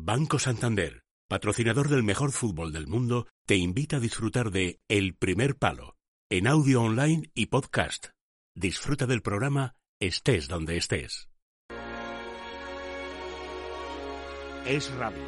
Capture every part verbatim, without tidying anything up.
Banco Santander, patrocinador del mejor fútbol del mundo, te invita a disfrutar de El Primer Palo, en audio online y podcast. Disfruta del programa estés donde estés. Es Radio.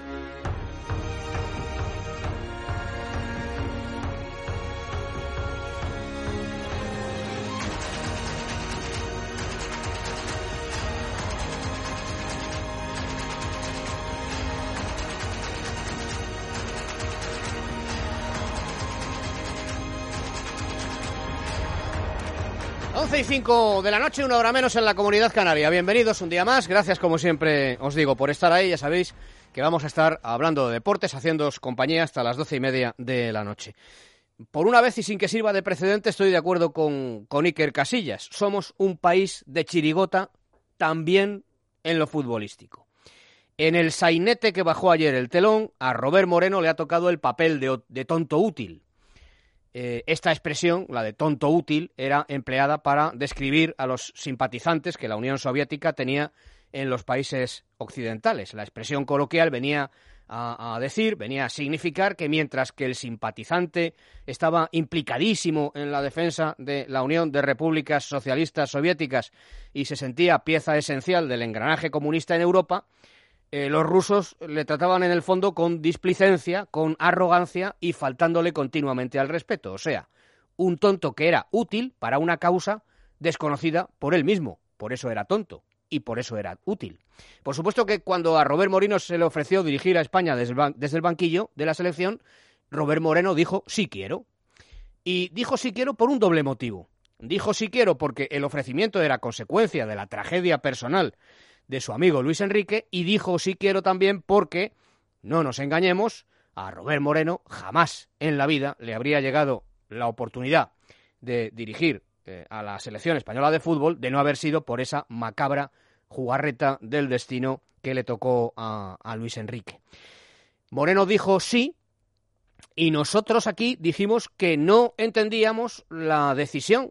once y cinco de la noche, una hora menos en la Comunidad Canaria. Bienvenidos un día más. Gracias, como siempre os digo, por estar ahí. Ya sabéis que vamos a estar hablando de deportes, haciéndoos compañía hasta las doce y media de la noche. Por una vez y sin que sirva de precedente, estoy de acuerdo con, con Iker Casillas. Somos un país de chirigota también en lo futbolístico. En el sainete que bajó ayer el telón, a Robert Moreno le ha tocado el papel de, de tonto útil. Eh, esta expresión, la de tonto útil, era empleada para describir a los simpatizantes que la Unión Soviética tenía en los países occidentales. La expresión coloquial venía a, a decir, venía a significar que mientras que el simpatizante estaba implicadísimo en la defensa de la Unión de Repúblicas Socialistas Soviéticas y se sentía pieza esencial del engranaje comunista en Europa, Eh, los rusos le trataban en el fondo con displicencia, con arrogancia y faltándole continuamente al respeto. O sea, un tonto que era útil para una causa desconocida por él mismo. Por eso era tonto y por eso era útil. Por supuesto que cuando a Robert Moreno se le ofreció dirigir a España desde el, ban- desde el banquillo de la selección, Robert Moreno dijo sí quiero. Y dijo sí quiero por un doble motivo. Dijo sí quiero porque el ofrecimiento era consecuencia de la tragedia personal de su amigo Luis Enrique, y dijo sí quiero también porque, no nos engañemos, a Robert Moreno jamás en la vida le habría llegado la oportunidad de dirigir eh, a la selección española de fútbol de no haber sido por esa macabra jugarreta del destino que le tocó a, a Luis Enrique. Moreno dijo sí, y nosotros aquí dijimos que no entendíamos la decisión.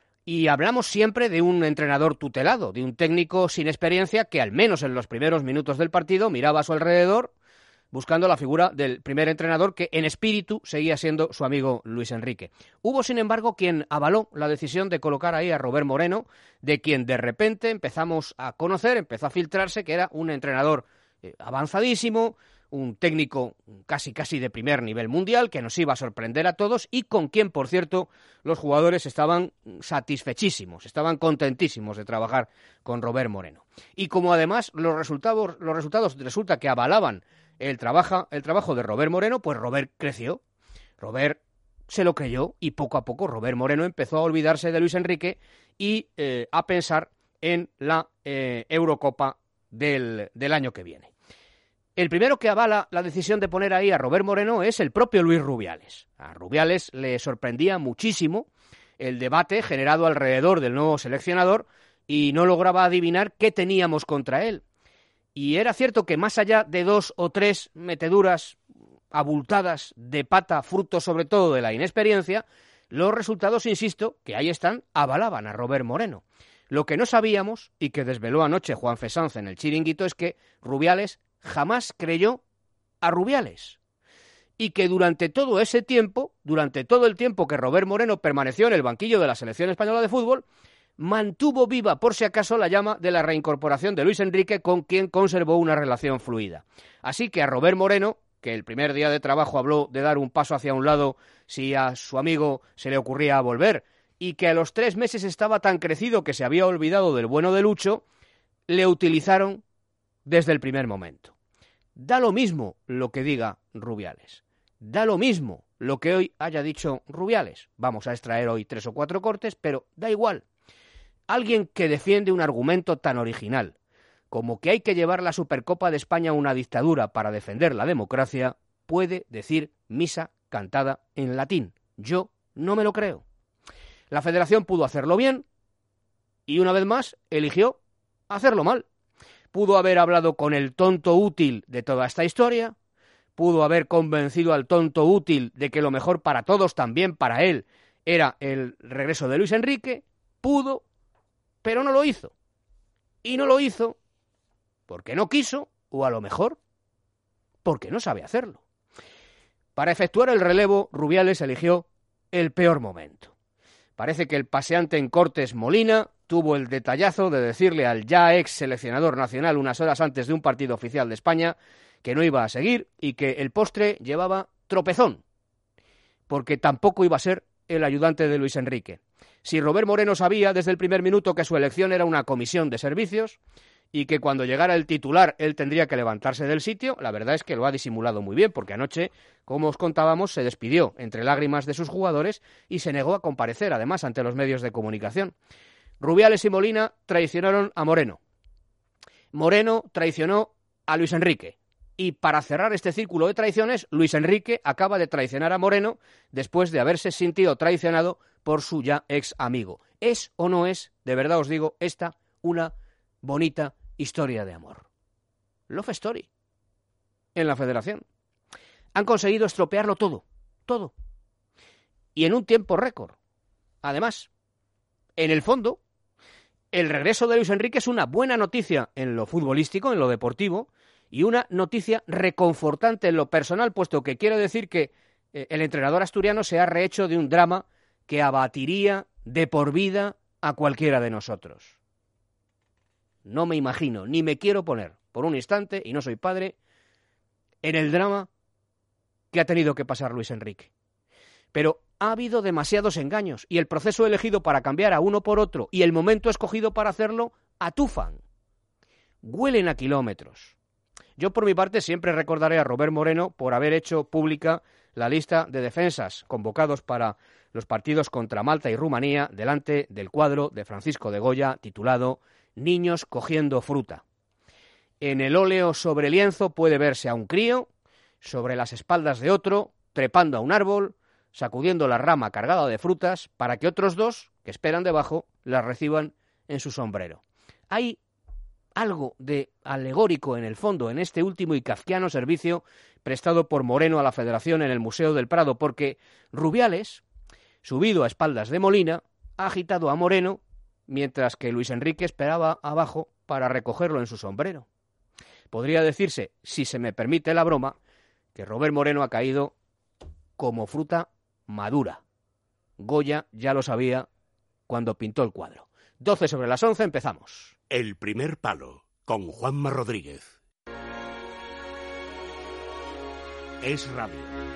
Y hablamos siempre de un entrenador tutelado, de un técnico sin experiencia que al menos en los primeros minutos del partido miraba a su alrededor buscando la figura del primer entrenador que en espíritu seguía siendo su amigo Luis Enrique. Hubo, sin embargo, quien avaló la decisión de colocar ahí a Robert Moreno, de quien de repente empezamos a conocer, empezó a filtrarse que era un entrenador eh, avanzadísimo, un técnico casi casi de primer nivel mundial, que nos iba a sorprender a todos y con quien, por cierto, los jugadores estaban satisfechísimos, estaban contentísimos de trabajar con Robert Moreno. Y como además los resultados, los resultados resulta que avalaban el, trabaja, el trabajo de Robert Moreno, pues Robert creció. Robert se lo creyó y poco a poco Robert Moreno empezó a olvidarse de Luis Enrique y eh, a pensar en la eh, Eurocopa del, del año que viene. El primero que avala la decisión de poner ahí a Robert Moreno es el propio Luis Rubiales. A Rubiales le sorprendía muchísimo el debate generado alrededor del nuevo seleccionador y no lograba adivinar qué teníamos contra él. Y era cierto que más allá de dos o tres meteduras abultadas de pata, fruto sobre todo de la inexperiencia, los resultados, insisto, que ahí están, avalaban a Robert Moreno. Lo que no sabíamos, y que desveló anoche Juan Fesanz en el Chiringuito, es que Rubiales jamás creyó a Rubiales y que durante todo ese tiempo, durante todo el tiempo que Robert Moreno permaneció en el banquillo de la selección española de fútbol, mantuvo viva por si acaso la llama de la reincorporación de Luis Enrique, con quien conservó una relación fluida. Así que a Robert Moreno, que el primer día de trabajo habló de dar un paso hacia un lado si a su amigo se le ocurría volver, y que a los tres meses estaba tan crecido que se había olvidado del bueno de Lucho, le utilizaron desde el primer momento. Da lo mismo lo que diga Rubiales. Da lo mismo lo que hoy haya dicho Rubiales. Vamos a extraer hoy tres o cuatro cortes, pero da igual. Alguien que defiende un argumento tan original como que hay que llevar la Supercopa de España a una dictadura para defender la democracia, puede decir misa cantada en latín. Yo no me lo creo. La Federación pudo hacerlo bien y una vez más eligió hacerlo mal. Pudo haber hablado con el tonto útil de toda esta historia, pudo haber convencido al tonto útil de que lo mejor para todos, también para él, era el regreso de Luis Enrique, pudo, pero no lo hizo. Y no lo hizo porque no quiso, o a lo mejor porque no sabe hacerlo. Para efectuar el relevo, Rubiales eligió el peor momento. Parece que el paseante en Cortes, Molina, tuvo el detallazo de decirle al ya ex seleccionador nacional unas horas antes de un partido oficial de España que no iba a seguir y que el postre llevaba tropezón, porque tampoco iba a ser el ayudante de Luis Enrique. Si Robert Moreno sabía desde el primer minuto que su elección era una comisión de servicios y que cuando llegara el titular él tendría que levantarse del sitio, la verdad es que lo ha disimulado muy bien, porque anoche, como os contábamos, se despidió entre lágrimas de sus jugadores y se negó a comparecer, además, ante los medios de comunicación. Rubiales y Molina traicionaron a Moreno. Moreno traicionó a Luis Enrique. Y para cerrar este círculo de traiciones, Luis Enrique acaba de traicionar a Moreno después de haberse sentido traicionado por su ya ex amigo. ¿Es o no es, de verdad os digo, esta una bonita historia de amor? Love Story. En la Federación. Han conseguido estropearlo todo, todo. Y en un tiempo récord. Además, en el fondo, el regreso de Luis Enrique es una buena noticia en lo futbolístico, en lo deportivo, y una noticia reconfortante en lo personal, puesto que quiere decir que eh, el entrenador asturiano se ha rehecho de un drama que abatiría de por vida a cualquiera de nosotros. No me imagino, ni me quiero poner por un instante, y no soy padre, en el drama que ha tenido que pasar Luis Enrique. Pero ha habido demasiados engaños, y el proceso elegido para cambiar a uno por otro y el momento escogido para hacerlo atufan. Huelen a kilómetros. Yo, por mi parte, siempre recordaré a Robert Moreno por haber hecho pública la lista de defensas convocados para los partidos contra Malta y Rumanía delante del cuadro de Francisco de Goya titulado Niños cogiendo fruta. En el óleo sobre lienzo puede verse a un crío sobre las espaldas de otro, trepando a un árbol, sacudiendo la rama cargada de frutas para que otros dos, que esperan debajo, las reciban en su sombrero. Hay algo de alegórico en el fondo en este último y kafkiano servicio prestado por Moreno a la Federación en el Museo del Prado, porque Rubiales, subido a espaldas de Molina, ha agitado a Moreno mientras que Luis Enrique esperaba abajo para recogerlo en su sombrero. Podría decirse, si se me permite la broma, que Robert Moreno ha caído como fruta madura. Goya ya lo sabía cuando pintó el cuadro. doce sobre las once, empezamos. El primer palo, con Juanma Rodríguez. Es radio.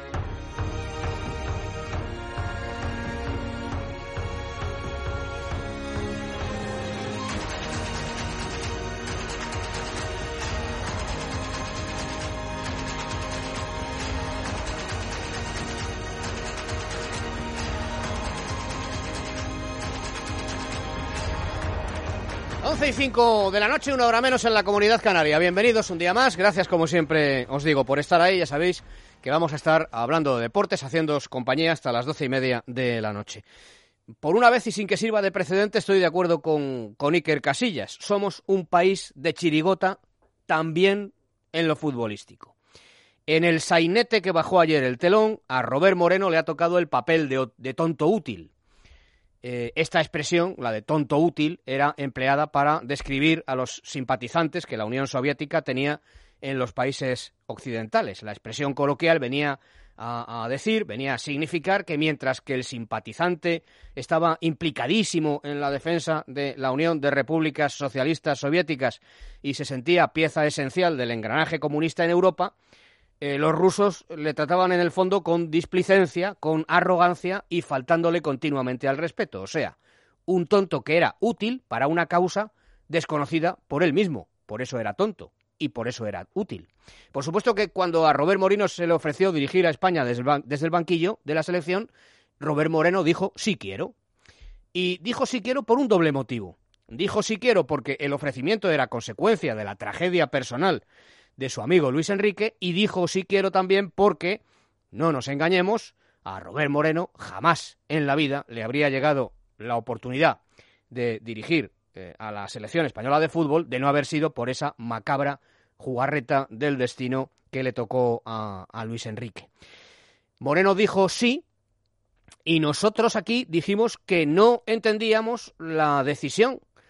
once y cinco de la noche, una hora menos en la Comunidad Canaria. Bienvenidos un día más. Gracias, como siempre, os digo, por estar ahí. Ya sabéis que vamos a estar hablando de deportes, haciéndoos compañía hasta las doce y media de la noche. Por una vez, y sin que sirva de precedente, estoy de acuerdo con, con Iker Casillas. Somos un país de chirigota también en lo futbolístico. En el sainete que bajó ayer el telón, a Robert Moreno le ha tocado el papel de, de tonto útil. Eh, esta expresión, la de tonto útil, era empleada para describir a los simpatizantes que la Unión Soviética tenía en los países occidentales. La expresión coloquial venía a, a decir, venía a significar que mientras que el simpatizante estaba implicadísimo en la defensa de la Unión de Repúblicas Socialistas Soviéticas y se sentía pieza esencial del engranaje comunista en Europa, Eh, los rusos le trataban en el fondo con displicencia, con arrogancia y faltándole continuamente al respeto. O sea, un tonto que era útil para una causa desconocida por él mismo. Por eso era tonto y por eso era útil. Por supuesto que cuando a Robert Moreno se le ofreció dirigir a España desde el, ban- desde el banquillo de la selección, Robert Moreno dijo sí quiero. Y dijo sí quiero por un doble motivo. Dijo sí quiero porque el ofrecimiento era consecuencia de la tragedia personal de su amigo Luis Enrique, y dijo sí quiero también porque, no nos engañemos, a Robert Moreno jamás en la vida le habría llegado la oportunidad de dirigir eh, a la selección española de fútbol de no haber sido por esa macabra jugarreta del destino que le tocó a, a Luis Enrique. Moreno dijo sí, y nosotros aquí dijimos que no entendíamos la decisión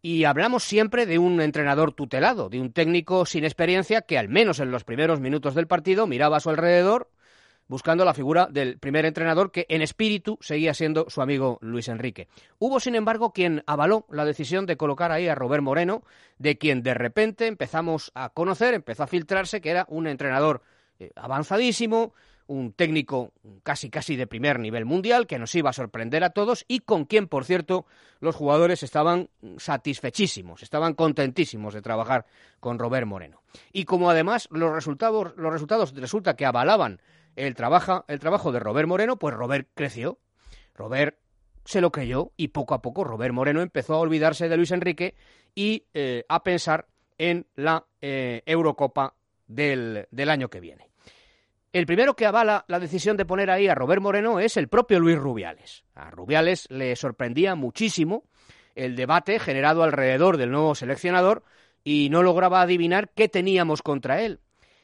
Y hablamos siempre de un entrenador tutelado, de un técnico sin experiencia que al menos en los primeros minutos del partido miraba a su alrededor buscando la figura del primer entrenador que en espíritu seguía siendo su amigo Luis Enrique. Hubo, sin embargo, quien avaló la decisión de colocar ahí a Robert Moreno, de quien de repente empezamos a conocer, empezó a filtrarse que era un entrenador eh, avanzadísimo, un técnico casi casi de primer nivel mundial, que nos iba a sorprender a todos y con quien, por cierto, los jugadores estaban satisfechísimos, estaban contentísimos de trabajar con Robert Moreno. Y como además los resultados, los resultados resulta que avalaban el, trabaja, el trabajo de Robert Moreno, pues Robert creció, Robert se lo creyó y poco a poco Robert Moreno empezó a olvidarse de Luis Enrique y eh, a pensar en la eh, Eurocopa del, del año que viene. El primero que avala la decisión de poner ahí a Robert Moreno es el propio Luis Rubiales. A Rubiales le sorprendía muchísimo el debate generado alrededor del nuevo seleccionador y no lograba adivinar qué teníamos contra él.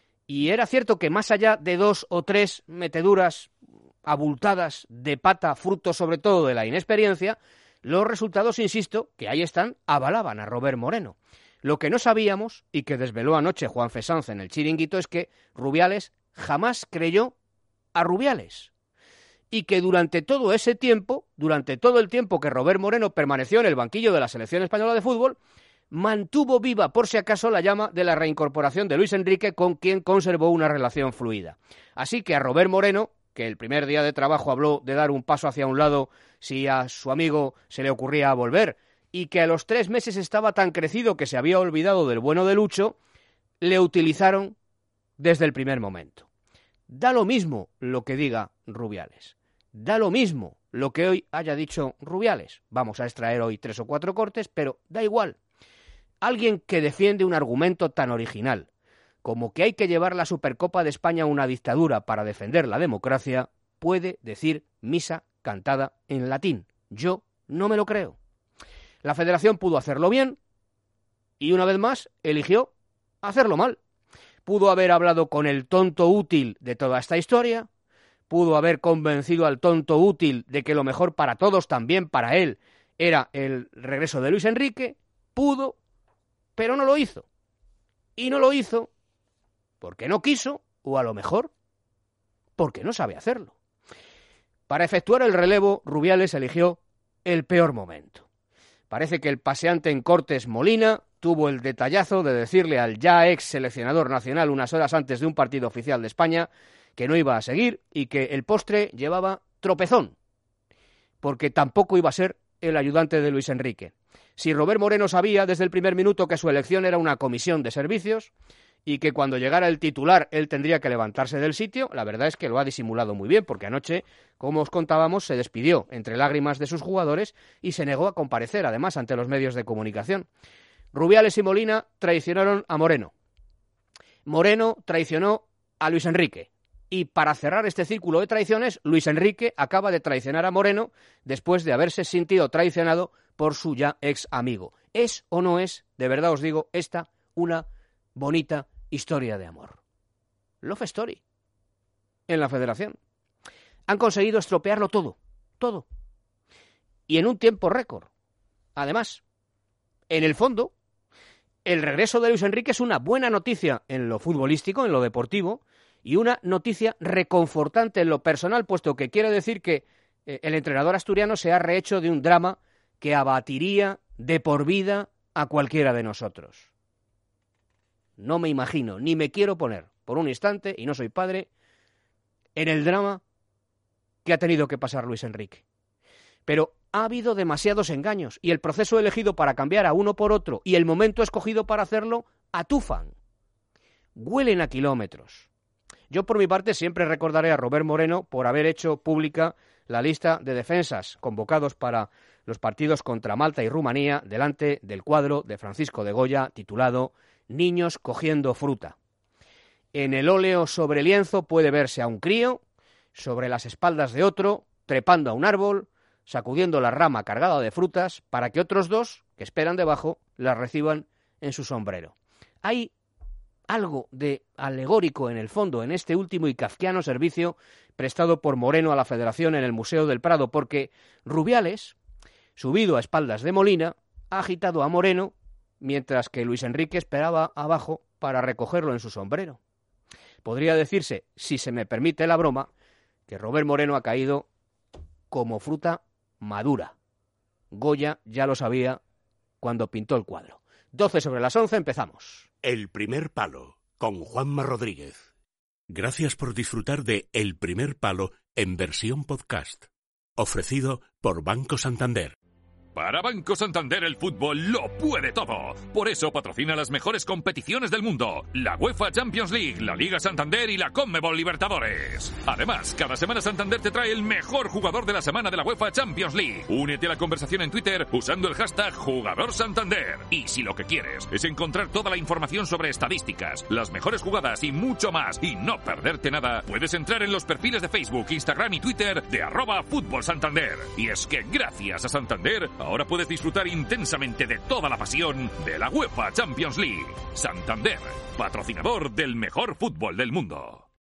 Y era cierto que más allá de dos o tres meteduras abultadas de pata, fruto sobre todo de la inexperiencia, los resultados, insisto, que ahí están, avalaban a Robert Moreno. Lo que no sabíamos, y que desveló anoche Juan Fesanz en el Chiringuito, es que Rubiales jamás creyó a Rubiales. Y que durante todo ese tiempo, durante todo el tiempo que Robert Moreno permaneció en el banquillo de la selección española de fútbol, mantuvo viva, por si acaso, la llama de la reincorporación de Luis Enrique, con quien conservó una relación fluida. Así que a Robert Moreno, que el primer día de trabajo habló de dar un paso hacia un lado si a su amigo se le ocurría volver, y que a los tres meses estaba tan crecido que se había olvidado del bueno de Lucho, le utilizaron desde el primer momento. Da lo mismo lo que diga Rubiales, da lo mismo lo que hoy haya dicho Rubiales. Vamos a extraer hoy tres o cuatro cortes, pero da igual. Alguien que defiende un argumento tan original como que hay que llevar la Supercopa de España a una dictadura para defender la democracia, puede decir misa cantada en latín. Yo no me lo creo. La Federación pudo hacerlo bien y una vez más eligió hacerlo mal. Pudo haber hablado con el tonto útil de toda esta historia, pudo haber convencido al tonto útil de que lo mejor para todos, también para él, era el regreso de Luis Enrique, pudo, pero no lo hizo. Y no lo hizo porque no quiso, o a lo mejor porque no sabe hacerlo. Para efectuar el relevo, Rubiales eligió el peor momento. Parece que el paseante en Cortes, Molina, tuvo el detallazo de decirle al ya ex seleccionador nacional unas horas antes de un partido oficial de España que no iba a seguir y que el postre llevaba tropezón, porque tampoco iba a ser el ayudante de Luis Enrique. Si Robert Moreno sabía desde el primer minuto que su elección era una comisión de servicios y que cuando llegara el titular él tendría que levantarse del sitio, la verdad es que lo ha disimulado muy bien, porque anoche, como os contábamos, se despidió entre lágrimas de sus jugadores y se negó a comparecer, además, ante los medios de comunicación. Rubiales y Molina traicionaron a Moreno. Moreno traicionó a Luis Enrique. Y para cerrar este círculo de traiciones, Luis Enrique acaba de traicionar a Moreno después de haberse sentido traicionado por su ya ex amigo. ¿Es o no es, de verdad os digo, esta una bonita historia de amor? Love Story. En la Federación. Han conseguido estropearlo todo, todo. Y en un tiempo récord. Además, en el fondo, el regreso de Luis Enrique es una buena noticia en lo futbolístico, en lo deportivo, y una noticia reconfortante en lo personal, puesto que quiere decir que eh, el entrenador asturiano se ha rehecho de un drama que abatiría de por vida a cualquiera de nosotros. No me imagino, ni me quiero poner por un instante, y no soy padre, en el drama que ha tenido que pasar Luis Enrique. Pero ha habido demasiados engaños, y el proceso elegido para cambiar a uno por otro y el momento escogido para hacerlo atufan. Huelen a kilómetros. Yo, por mi parte, siempre recordaré a Robert Moreno por haber hecho pública la lista de defensas convocados para los partidos contra Malta y Rumanía delante del cuadro de Francisco de Goya titulado Niños cogiendo fruta. En el óleo sobre lienzo puede verse a un crío sobre las espaldas de otro, trepando a un árbol, sacudiendo la rama cargada de frutas para que otros dos, que esperan debajo, las reciban en su sombrero. Hay algo de alegórico en el fondo en este último y kafkiano servicio prestado por Moreno a la Federación en el Museo del Prado, porque Rubiales, subido a espaldas de Molina, ha agitado a Moreno, mientras que Luis Enrique esperaba abajo para recogerlo en su sombrero. Podría decirse, si se me permite la broma, que Robert Moreno ha caído como fruta madura. Goya ya lo sabía cuando pintó el cuadro. doce sobre las once, empezamos. El primer palo, con Juanma Rodríguez. Gracias por disfrutar de El primer palo en versión podcast. Ofrecido por Banco Santander. Para Banco Santander el fútbol lo puede todo. Por eso patrocina las mejores competiciones del mundo. La UEFA Champions League, la Liga Santander y la Conmebol Libertadores. Además, cada semana Santander te trae el mejor jugador de la semana de la UEFA Champions League. Únete a la conversación en Twitter usando el hashtag Jugador Santander. Y si lo que quieres es encontrar toda la información sobre estadísticas, las mejores jugadas y mucho más, y no perderte nada, puedes entrar en los perfiles de Facebook, Instagram y Twitter de arroba Fútbol Santander. Y es que gracias a Santander, ahora puedes disfrutar intensamente de toda la pasión de la UEFA Champions League. Santander, patrocinador del mejor fútbol del mundo.